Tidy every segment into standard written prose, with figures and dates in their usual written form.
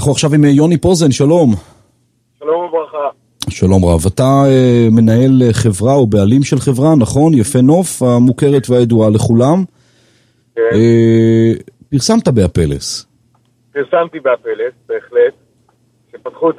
אנחנו עכשיו עם יוני פוזן, שלום. שלום וברכה. שלום רב, אתה מנהל חברה או בעלים של חברה, נכון? יפה נוף, המוכרת והידועה לכולם. כן. פרסמת באפלס. פרסמתי באפלס, בהחלט. כשפתחו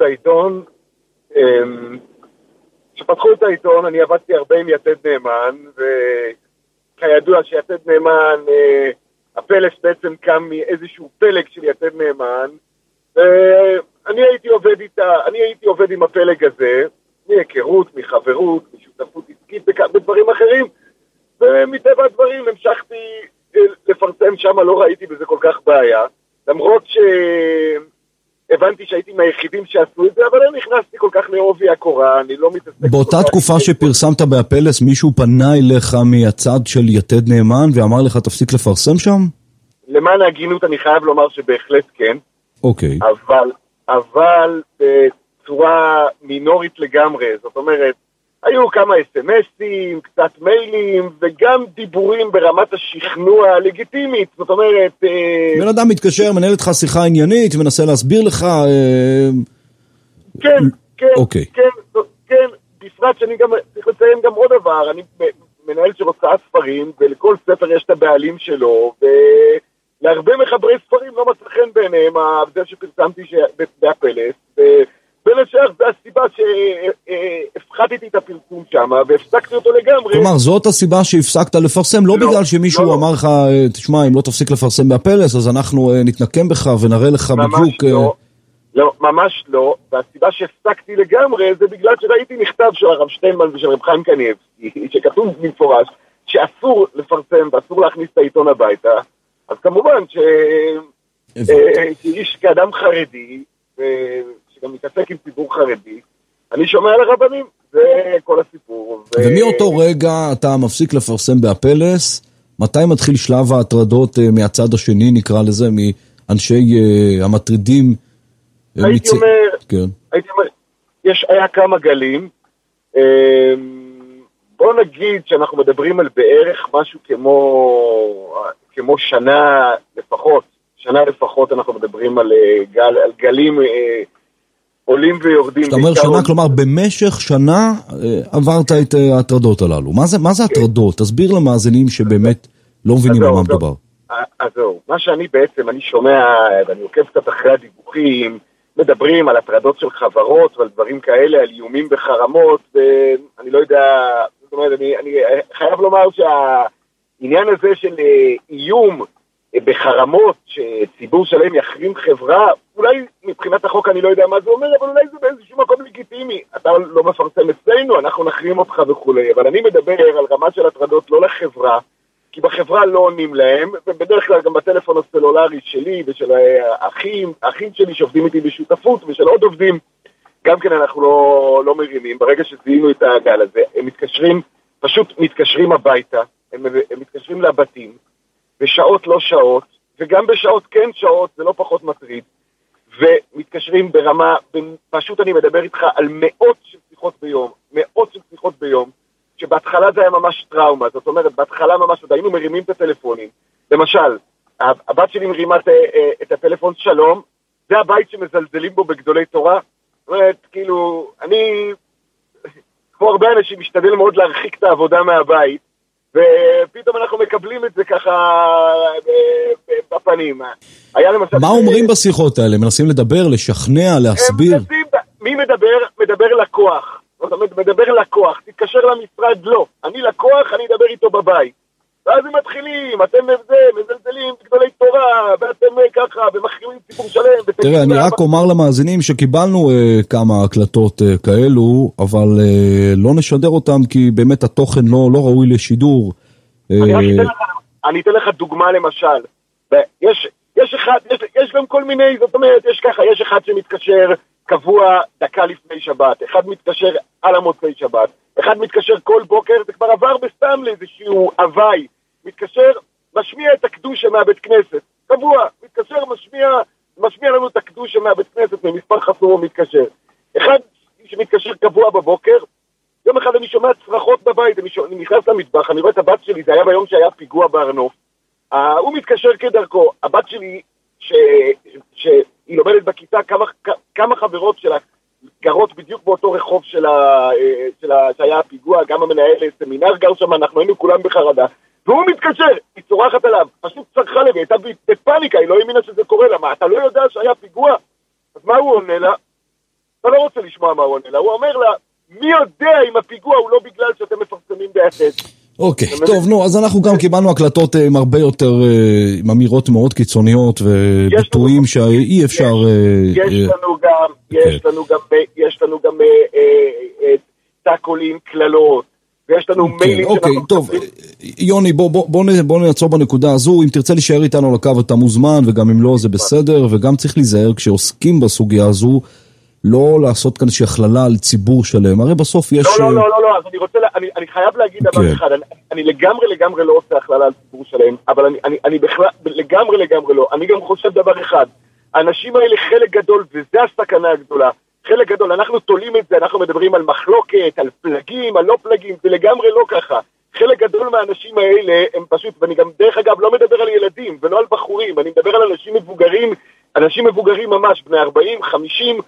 את העיתון, אני עבדתי הרבה עם יתד נאמן, וכידוע שיתד נאמן, הפלס בעצם קם מאיזשהו פלג של יתד נאמן, ואני הייתי עובד עם הפלג הזה, מהיכרות, מחברות, משותפות עסקית, בדברים אחרים, ומטבע הדברים המשכתי לפרסם שם, לא ראיתי בזה כל כך בעיה, למרות שהבנתי שהייתי מהיחידים שעשו את זה, אבל אני נכנסתי כל כך לעובי הקורה, אני לא מתעסק... באותה תקופה שפרסמת באפלס, מישהו פנה אליך מהצד של יתד נאמן ואמר לך תפסיק לפרסם שם? למען ההגינות אני חייב לומר שבהחלט כן. אוקיי. אבל בצורה מינורית לגמרי, זאת אומרת, היו כמה אס-אמסים, קצת מיילים, וגם דיבורים ברמת השכנוע הלגיטימית, זאת אומרת... בן אדם מתקשר, מנהל איתך שיחה עניינית, ומנסה להסביר לך... כן, אוקיי. כן, בפרט שאני גם צריך לציין גם עוד דבר, אני מנהל של הוצאת ספרים, ולכל ספר יש את הבעלים שלו, ולהרבה מחברי ספרים לא מצא חן בעיניהם, זה שפרסמתי באפלס, בין השאר זה הסיבה שהפחדתי את הפרסום שם והפסקתי אותו לגמרי. כלומר, זאת הסיבה שהפסקת לפרסם, לא בגלל שמישהו אמר לך, תשמע, אם לא תפסיק לפרסם באפלס, אז אנחנו נתנקם בך ונראה לך בדיוק... לא, ממש לא, והסיבה שהפסקתי לגמרי זה בגלל שראיתי מכתב של הרב שטיינמן ושל רב חיים קניבסקי, שכתוב במפורש שאסור לפרסם ואסור להכניס את העיתון הביתה, אז כמובן שאיש כאדם חרדי, גם מתעסק עם ציבור חרדי, אני שומע לרבנים, זה כל הסיפור. ומאותו רגע אתה מפסיק לפרסם באפלס, מתי מתחיל שלב ההטרדות מהצד השני, נקרא לזה, מאנשי המטרידים? הייתי אומר, היה כמה גלים, בוא נגיד שאנחנו מדברים על בערך משהו כמו שנה לפחות אנחנו מדברים על גלים עולים ויורדים. כשאתה אומר שנה, כלומר במשך שנה עברת את ההטרדות הללו. מה זה הטרדות? תסביר למאזינים שבאמת לא מבינים על מה מדובר. אז זהו, מה שאני בעצם, אני שומע, ואני עוקב קצת אחרי הדיווחים, מדברים על הטרדות של חברות ועל דברים כאלה, על איומים בחרמות, ואני לא יודע, זאת אומרת, אני חייב לומר שהעניין הזה של איום בחרמות, שציבור שלהם יחרים חברה, אולי מבחינת החוק אני לא יודע מה זה אומר, אבל אולי זה באיזשהו מקום לגיטימי. אתה לא מפרסם אצלנו, אנחנו נחרים אותך וכולי, אבל אני מדבר על רמה של הטרדות לא לחברה, כי בחברה לא עונים להם, ובדרך כלל גם בטלפון הסלולרי שלי ושל האחים שלי שעובדים איתי בשותפות, ושל עוד עובדים, גם כן אנחנו לא מרימים. ברגע שזיהינו את הגל הזה, הם פשוט מתקשרים הביתה, הם מתקשרים לבתים, בשעות לא שעות, וגם בשעות כן שעות, זה לא פחות מטריד, ומתקשרים ברמה, פשוט אני מדבר איתך על מאות של שיחות ביום, שבהתחלה זה היה ממש טראומה, זאת אומרת, בהתחלה ממש, היינו מרימים את הטלפונים, למשל, הבת שלי מרימה את הטלפון שלום, זה הבית שמזלזלים בו בגדולי תורה, זאת אומרת, כאילו, אני, כמו הרבה אנשים, משתדל מאוד להרחיק את העבודה מהבית, ופתאום אנחנו מקבלים את זה ככה בפנים. מה אומרים בשיחות האלה? מנסים לדבר, לשכנע, להסביר? מי מדבר? מדבר לקוח. זאת אומרת, מדבר לקוח. תתקשר למשרד, לא. אני לקוח, אני אדבר איתו בבית. ואז הם מתחילים, אתם מזלזלים בגדולי תורה, ואתם ככה, ומחרימים ציבור שלם. תראה, אני רק אומר למאזינים שקיבלנו כמה הקלטות כאלו, אבל לא נשדר אותם, כי באמת התוכן לא ראוי לשידור. אני אתן לך דוגמה למשל. יש גם כל מיני, זאת אומרת, יש אחד שמתקשר קבוע דקה לפני שבת, אחד מתקשר על המוצאי שבת, אחד מתקשר כל בוקר, זה כבר עבר בסתם לאיזשהו הוואי, מתקשר, משמיע את הקדושה מהבית כנסת, קבוע, מתקשר, משמיע לנו את הקדושה מהבית כנסת, ממספר חסום הוא מתקשר. אחד שמתקשר קבוע בבוקר, יום אחד אני שומע צרחות בבית, אני נכנס למטבח, אני רואה את הבת שלי, זה היה ביום שהיה פיגוע בארנוף, הוא מתקשר כדרכו, הבת שלי, שהיא היא לומדת בכיתה, כמה חברות שלה גרות בדיוק באותו רחוב שהיה הפיגוע, גם המנהל סמינר גר שם, אנחנו היינו כולם בחרדה, והוא מתקשר, היא צורחת עליו, פשוט צרחה לב, היא הייתה בפניקה, היא לא האמינה שזה קורה לה, מה, אתה לא יודע שהיה פיגוע? אז מה הוא עונה לה? אתה לא רוצה לשמוע מה הוא עונה לה, הוא אומר לה, מי יודע אם הפיגוע הוא לא בגלל שאתם מפרסמים בהחד. אוקיי, טוב, נו, אז אנחנו גם קיבלנו הקלטות עם הרבה יותר, עם אמירות מאוד קיצוניות וביטויים שאי אפשר... יש לנו גם טאקולים, כללות, ויש לנו מיילים... אוקיי, טוב, יוני, בוא נעצור בנקודה הזו, אם תרצה להישאר איתנו על הקו אתה מוזמן, וגם אם לא זה בסדר, וגם צריך להיזהר כשעוסקים בסוגיה הזו, לא לעשות כאן איזושהי הכללה על ציבור שלם, הרי בסוף יש... לא, אז אני חייב להגיד דבר אחד, אני לגמרי לא עושה הכללה על ציבור שלם, אבל אני בכלל, לגמרי לא, אני גם חושב דבר אחד, האנשים האלה חלק גדול, וזה הסכנה הגדולה, חלק גדול, אנחנו תולים את זה, אנחנו מדברים על מחלוקת, על פלגים, על לא פלגים, זה לגמרי לא ככה, חלק גדול מהאנשים האלה הם פשוט, ואני גם דרך אגב לא מדבר על ילדים ולא על בחורים, אני מדבר על אנשים מבוגרים ממש, בני 40, 50,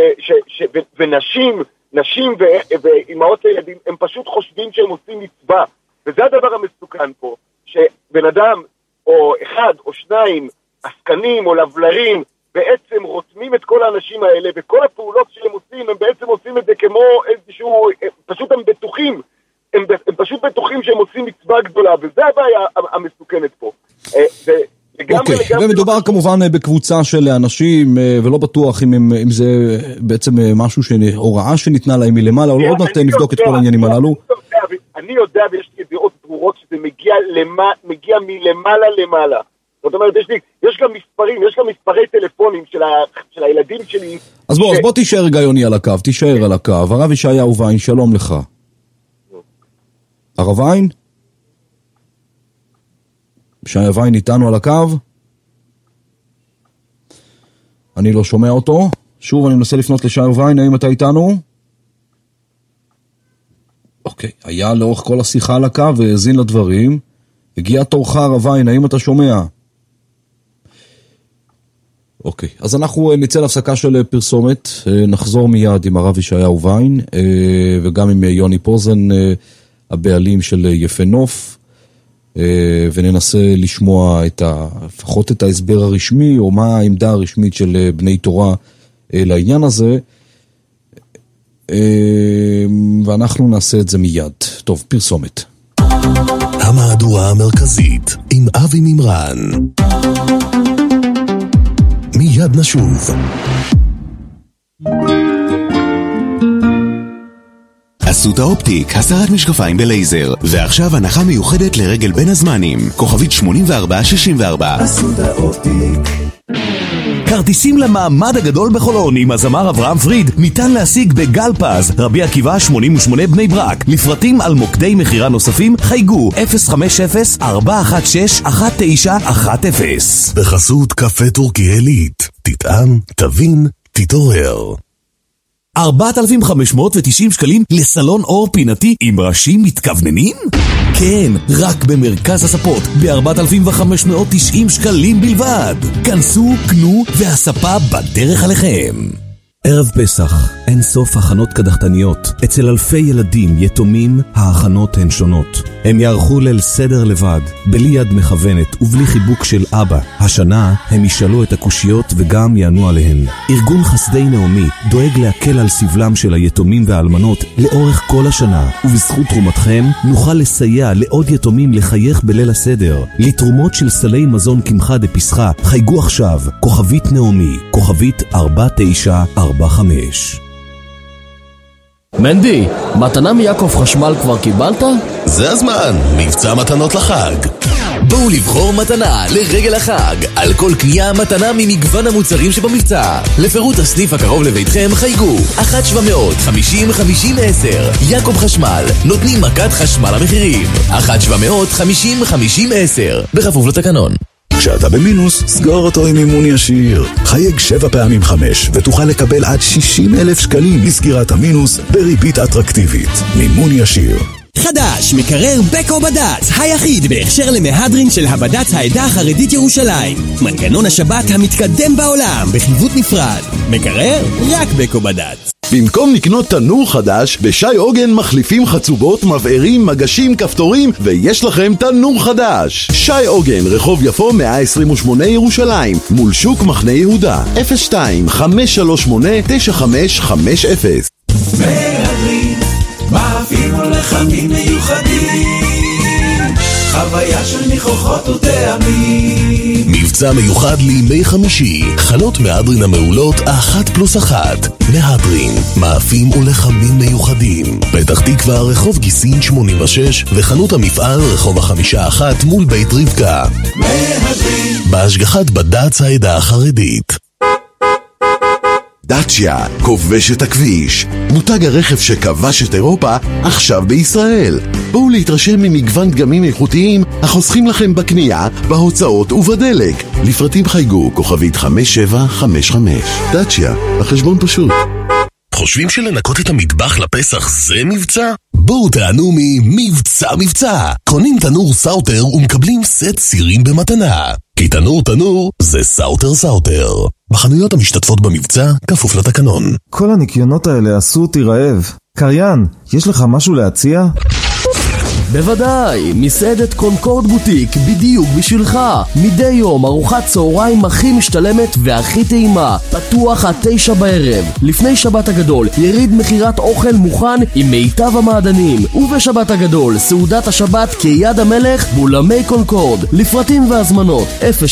ונשים ואימהות לילדים, הם פשוט חושבים שהם עושים מצווה, וזה הדבר המסוכן פה, שבן אדם או אחד או שניים עסקנים או לבלרים בעצם רותמים את כל האנשים האלה, וכל הפעולות שהם עושים, הם בעצם עושים את זה כמו איזשהו, פשוט הם בטוחים, הם פשוט בטוחים שהם עושים מצווה גדולה, וזה הבעיה המסוכנת פה. אוקיי, ומדובר כמובן בקבוצה של אנשים, ולא בטוח אם זה בעצם משהו, הוראה שניתנה להם מלמעלה, או עוד מעט נבדוק את כל העניינים הללו. אני יודע ויש לי דעות ברורות שזה מגיע מלמעלה למעלה. זאת אומרת, יש גם מספרי טלפונים של הילדים שלי. אז בוא תישאר רגע יוני על הקו, תישאר על הקו. הרב ישעיהו ויין, שלום לך. הרב ויין? ישעיהו ויין איתנו על הקו? אני לא שומע אותו. שוב אני מנסה לפנות לישעיהו ויין, האם אתה איתנו? אוקיי, היה לאורך כל השיחה על הקו והאזין לדברים. הגיע תורך הרב ויין, האם אתה שומע? אוקיי, אז אנחנו נצא להפסקה של פרסומת, נחזור מיד עם הרב ישעיהו ויין, וגם עם יוני פוזן, הבעלים של יפה נוף, וננסה לשמוע לפחות את ההסבר הרשמי, או מה העמדה הרשמית של בני תורה לעניין הזה, ואנחנו נעשה את זה מיד. טוב, פרסומת. המהדורה המרכזית עם אבי ממרן. מיד נשוב. אסותא אופטיק, הסרת משקפיים בלייזר, ועכשיו הנחה מיוחדת לרגל בין הזמנים, כוכבית 8464. אסותא אופטיק. כרטיסים למעמד הגדול בחולון עם הזמר אברהם פריד ניתן להשיג בגל פז, רבי עקיבא 88 בני ברק. לפרטים על מוקדי מחירה נוספים חייגו 050-416-1910. בחסות קפה טורקי עילית, תטעם, תבין, תתעורר. 4,590 שקלים לסלון אור פינתי עם ראשים מתכווננים? כן, רק במרכז הספות ב-4,590 שקלים בלבד. כנסו, קנו והספה בדרך עליכם. ערב פסח, אין סוף הכנות קדחתניות. אצל אלפי ילדים יתומים ההכנות הן שונות. הם יערכו ליל סדר לבד, בלי יד מכוונת ובלי חיבוק של אבא. השנה הם ישאלו את הקושיות וגם יענו עליהן. ארגון חסדי נעמי דואג להקל על סבלם של היתומים והאלמנות לאורך כל השנה, ובזכות תרומתכם נוכל לסייע לעוד יתומים לחייך בליל הסדר. לתרומות של סלי מזון קמחה דפסחה חייגו עכשיו, כוכבית נעמי, כוכבית 4945. מנדי, מתנה מיעקב חשמל כבר קיבלת? זה הזמן, מבצע מתנות לחג. בואו לבחור מתנה לרגל החג. על כל קנייה מתנה ממגוון המוצרים שבמבצע. לפירוט הסניף הקרוב לביתכם חייגו 1-700-50-50-10. יעקב חשמל, נותנים מכת חשמל המחירים. 1-700-50-50-10. בכפוף לתקנון. כשאתה במינוס, סגור אותו עם מימון ישיר. חייג 7 פעמים 5 ותוכל לקבל עד 60,000 שקלים בסגירת המינוס בריבית אטרקטיבית. מימון ישיר. חדש, מקרר בקו בד"ץ, היחיד בהכשר למהדרין של הבד"ץ העדה החרדית ירושלים. מנגנון השבת המתקדם בעולם, בחיווט נפרד. מקרר רק בקו בד"ץ. במקום לקנות תנור חדש, בשי עוגן מחליפים חצובות, מבערים, מגשים, כפתורים, ויש לכם תנור חדש. שי עוגן, רחוב יפו 128 ירושלים, מול שוק מחנה יהודה. 02-538-9550. מהדרין, מאפים ולחמים מיוחדים, חוויה של ניחוחות וטעמים. מבצע מיוחד לימי חמישי, חנות מהדרין המעולות 1+1. מהדרין, מאפים ולחמים מיוחדים. פתח תקווה, רחוב גיסין 86, וחנות המפעל, רחוב 51 מול בית רבקה. מהדרין, בהשגחת בד"ץ העדה החרדית. דאצ'יה, כובש את הכביש. מותג הרכב שכבש את אירופה, עכשיו בישראל. בואו להתרשם ממגוון דגמים איכותיים החוסכים לכם בקנייה, בהוצאות ובדלק. לפרטים חייגו כוכבית 5755. דאצ'יה, החשבון פשוט. חושבים שלנקות את המטבח לפסח זה מבצע? בואו תענו מבצע. קונים תנור סאוטר ומקבלים סט סירים במתנה. כי תנור זה סאוטר. בחנויות המשתתפות במבצע, כפוף לתקנון. כל הניקיונות האלה עשו אותי רעב. קריין, יש לך משהו להציע? בוודאי, מסעדת קונקורד בוטיק בדיוק בשבילך. מדי יום ארוחת צהריים הכי משתלמת והכי טעימה, פתוח עד 9 בערב. לפני שבת הגדול יריד מחירת אוכל מוכן עם מיטב המעדנים, ובשבת הגדול סעודת השבת כיד המלך באולמי קונקורד. לפרטים והזמנות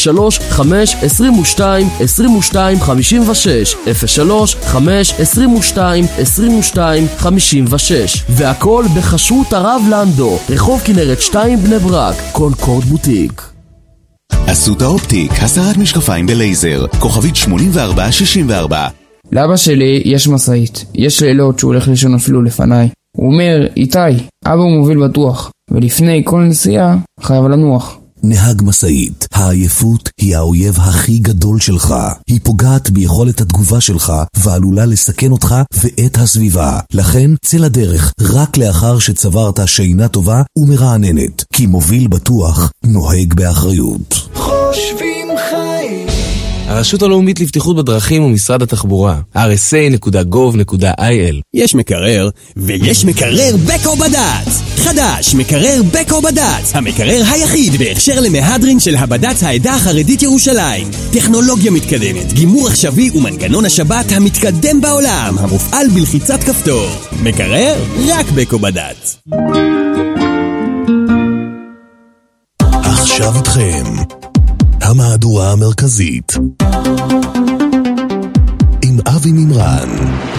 03-5-22-22-56 והכל בחשרות הרב לנדו, רחוב כנרת 2 בני ברק. קונקורד בוטיק. אסותא אופטיק, הסרת משקפיים בלייזר, כוכבית 8464. לאבא שלי יש מסעית, יש לילות שהוא הולך לישון אפילו לפניי. הוא אומר, איתי, אבא הוא מוביל בטוח, ולפני כל נסיעה חייב לנוח. נהג מסעית, העייפות היא האויב הכי גדול שלך. היא פוגעת ביכולת התגובה שלך ועלולה לסכן אותך ואת הסביבה. לכן צא לדרך רק לאחר שצברת שינה טובה ומרעננת, כי מוביל בטוח נוהג באחריות. חושבים חיים. הרשות הלאומית לבטיחות בדרכים ומשרד התחבורה, rsa.gov.il. יש מקרר, ויש מקרר בקו בד"ץ. חדש, מקרר בקו בד"ץ, המקרר היחיד בהכשר למהדרין של הבד"ץ העדה החרדית ירושלים. טכנולוגיה מתקדמת, גימור עכשווי ומנגנון השבת המתקדם בעולם, המופעל בלחיצת כפתור. מקרר רק בקו בד"ץ. עכשיו איתכם המהדורה המרכזית עם אבי מימרן.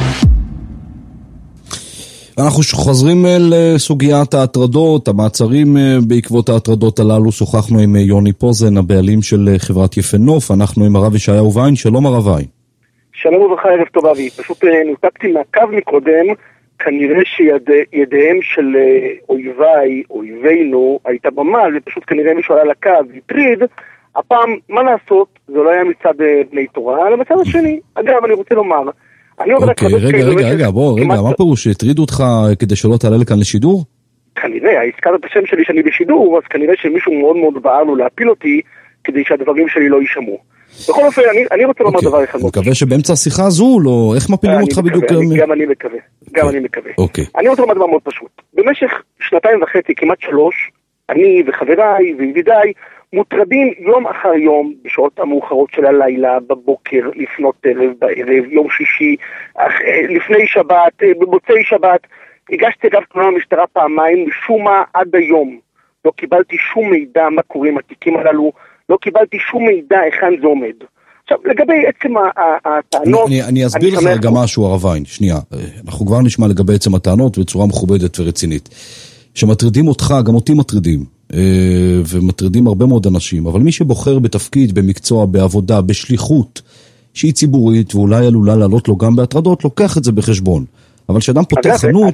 אנחנו חוזרים לסוגיית ההטרדות, המעצרים בעקבות ההטרדות הללו. שוחחנו עם יוני פוזן, הבעלים של חברת יפנוף. אנחנו עם הרב ישעיהו ויין. שלום הרב ויין. שלום וברכה, ערב טוב אבי. פשוט נותקתי מהקו מקודם, כנראה שידיהם של אויבינו הייתה במעל, ופשוט כנראה מישהו עלה לקו והטריד. הפעם, מה לעשות, זה לא היה מצד בני תורה, אלא מצד השני. אגב, אני רוצה לומר, אוקיי, רגע, מה פירוש, שהטרידו אותך כדי שלא תעלה לכאן לשידור? כנראה, הזכרת את השם שלי שאני בשידור, אז כנראה שמישהו מאוד מאוד בער לו להפיל אותי, כדי שהדברים שלי לא יישמעו. בכל אופן, אני רוצה לומר דבר אחד. אני מקווה שבאמצע השיחה הזו, לא, איך מפילים אותך בדיוק? גם אני מקווה. אני רוצה לומר דבר מאוד פשוט. במשך 2.5, כמעט 3, אני וחבריי וידידיי, מוטרדים יום אחר יום, בשעות המאוחרות של הלילה, בבוקר, לפנות ערב, בערב, יום שישי, לפני שבת, במוצאי שבת. הגשתי אגב תלונה למשטרה פעמיים, משום מה עד היום לא קיבלתי שום מידע מה קורה עם התיקים הללו, לא קיבלתי שום מידע היכן זה עומד. עכשיו, לגבי עצם הטענות... אני אסביר לך רגע משהו, הרב ויין, שנייה. אנחנו כבר נשמע לגבי עצם הטענות בצורה מכובדת ורצינית. שמטרידים אותך, גם אותי מטרידים. ומטרידים הרבה מאוד אנשים, אבל מי שבוחר בתפקיד, במקצוע, בעבודה, בשליחות שהיא ציבורית ואולי עלולה לעלות לו גם בהטרדות, לוקח את זה בחשבון. אבל כשאדם פותח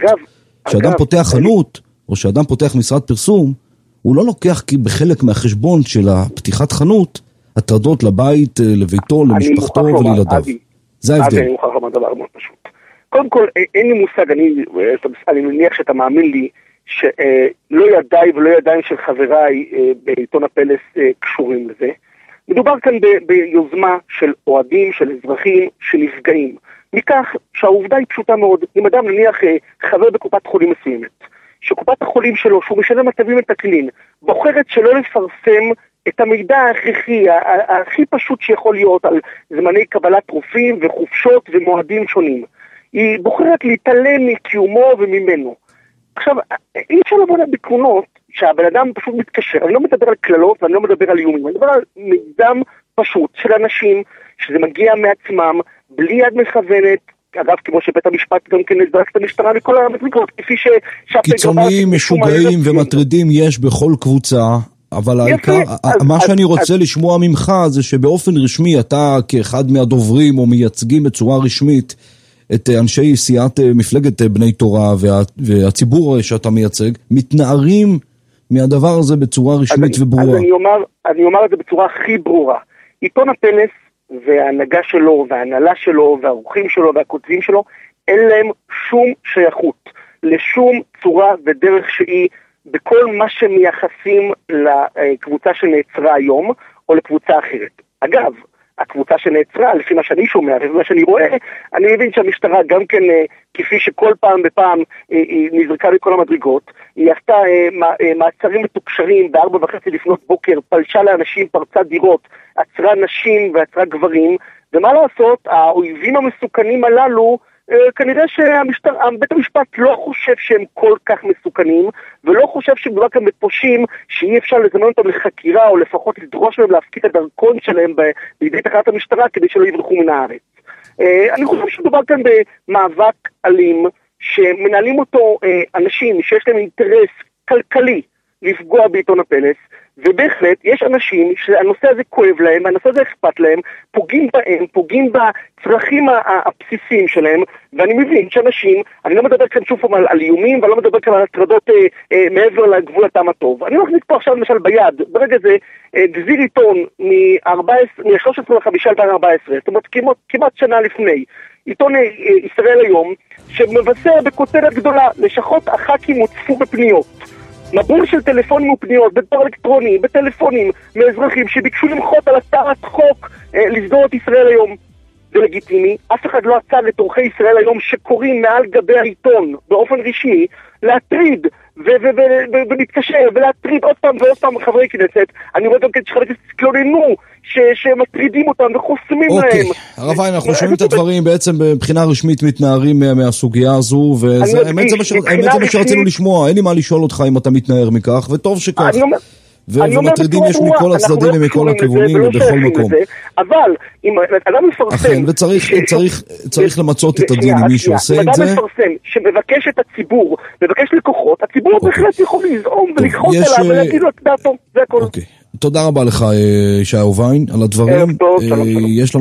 חנות, או כשאדם פותח משרד פרסום, הוא לא לוקח בחלק מהחשבון של הפתיחת חנות, הטרדות לבית, לביתו, למשפחתו ולילדיו. זה ההבדל. אני מוכרח לומר דבר מאוד פשוט. קודם כל, אין לי מושג, אני מניח שאתה מאמין לי, שלא ידיי ולא ידיים של חבריי בעיתון הפלס קשורים לזה. מדובר כאן ביוזמה של אוהדים, של אזרחים, שנפגעים. מכך שהעובדה היא פשוטה מאוד. אם אדם נניח חבר בקופת חולים מסוימת, שקופת החולים שלו, שהוא משלם מצבים מתקנין, בוחרת שלא לפרסם את המידע ההכרחי, הכי פשוט שיכול להיות על זמני קבלת רופאים וחופשות ומועדים שונים. היא בוחרת להתעלם מקיומו וממנו. עכשיו, אי אפשר לבוא לבקרונות שהבן אדם פשוט מתקשר. אני לא מדבר על כללות ואני לא מדבר על איומים. אני מדבר על מידע פשוט של אנשים שזה מגיע מעצמם, בלי יד מכוונת, אגב, כמו שבית המשפט גם כן נזרק את המשטרה מכל המדרגות, כפי קיצוניים, משוגעים ומטרידים יש בכל קבוצה, אבל העיקר, מה שאני רוצה לשמוע ממך זה שבאופן רשמי אתה כאחד מהדוברים או מייצגים בצורה רשמית את אנשי סיעת מפלגת בני תורה והציבור שאתה מייצג, מתנערים מהדבר הזה בצורה רשמית וברורה. אז אני אומר את זה בצורה הכי ברורה. עיתון הפלס וההנהגה שלו וההנהלה שלו והעורכים שלו והכותבים שלו, אין להם שום שייכות לשום צורה ודרך שהיא בכל מה שמייחסים לקבוצה שנעצרה היום או לקבוצה אחרת. אגב, הקבוצה שנעצרה, לפי מה שאני שומע ומה שאני רואה, אני מבין שהמשטרה גם כן, כפי שכל פעם בפעם היא נזרקה לכל המדרגות, היא עשתה מעצרים מתוקשרים ב4:30 לפנות בוקר, פלשה לאנשים, פרצה דירות, עצרה נשים ועצרה גברים, ומה לעשות, האויבים המסוכנים הללו, כנראה שבית המשפט לא חושב שהם כל כך מסוכנים, ולא חושב שמדובר כאן בפושעים שאי אפשר לזמן אותם לחקירה, או לפחות לדרוש מהם להפקיד את הדרכון שלהם בידי תחנת המשטרה, כדי שלא יברחו מן הארץ. אני חושב שמדובר כאן במאבק אלים, שמנהלים אותו אנשים שיש להם אינטרס כלכלי לפגוע בעיתון הפלס, ובהחלט יש אנשים שהנושא הזה כואב להם, הנושא הזה אכפת להם, פוגעים בהם, פוגעים בצרכים הבסיסיים שלהם, ואני מבין שאנשים, אני לא מדבר כאן שוב פעם על איומים, ואני לא מדבר כאן על הטרדות מעבר לגבול הטעם הטוב. אני מחזיק פה עכשיו למשל ביד, ברגע זה, גזיר עיתון מ-13.5.2014, זאת אומרת כמעט שנה לפני, עיתון ישראל היום, שמבשר בכותרת גדולה, לשכות הח"כים הוצפו בפניות. מבול של טלפונים ופניות, בדואר אלקטרוני, בטלפונים, מאזרחים שביקשו למחות על הצעת חוק לסגור את ישראל היום. זה לגיטימי, אף אחד לא עצר את עורכי ישראל היום שקוראים מעל גבי העיתון באופן רשמי, להטריד ולהתקשר ולהטריד עוד פעם ועוד פעם חברי כנסת. אני רואה גם כן שחברי כנסת התלוננו שמטרידים אותם וחוסמים להם. הרב ויין, אנחנו שומעים את הדברים, בעצם מבחינה רשמית מתנערים מהסוגיה הזו, והאמת זה מה שרצינו לשמוע, אין לי מה לשאול אותך אם אתה מתנער מכך, וטוב שכך. ומטרידים יש מכל הצדדים ומכל הכיוונים ובכל מקום. אבל אם אדם מפרסם, וצריך למצות את הדין עם מי שעושה את זה. אדם מפרסם שמבקש את הציבור, מבקש לקוחות, הציבור בהחלט יכול לזעום ולכחות אליו ולהגיד לו את דעתו, זה הכל. תודה רבה לך ישעיהו ויין על הדברים. יש לנו